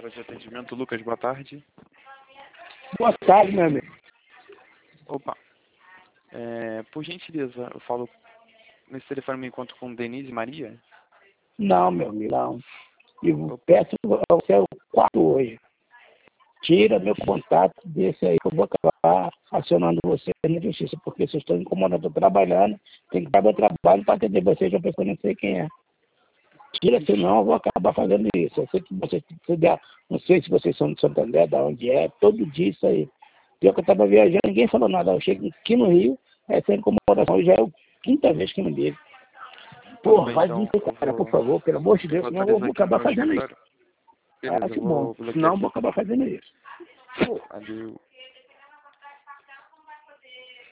Central de Atendimento, Lucas, boa tarde. Boa tarde, meu amigo. Opa, por gentileza, eu falo, nesse telefone me encontro com Denise Maria? Não, meu amigo, não. Eu peço a você o quarto hoje. Tira meu contato desse aí, que eu vou acabar acionando você na justiça, porque vocês estão incomodando, eu estou trabalhando, tem que pagar meu trabalho para atender vocês, uma pessoa não sei quem é. Tira, senão eu vou acabar fazendo isso. Eu sei que vocês, não sei se vocês são de Santander, da onde é, todo dia isso aí. Pior que eu estava viajando, ninguém falou nada. Eu chego aqui no Rio, sem incomodação, já é a quinta vez que me liga. Pô, bem, faz então, isso, cara, por favor, pelo amor de Deus, senão eu vou acabar fazendo isso. Beleza, Ah, que eu vou bom. bloquear Senão eu aqui. vou acabar fazendo isso. Valeu.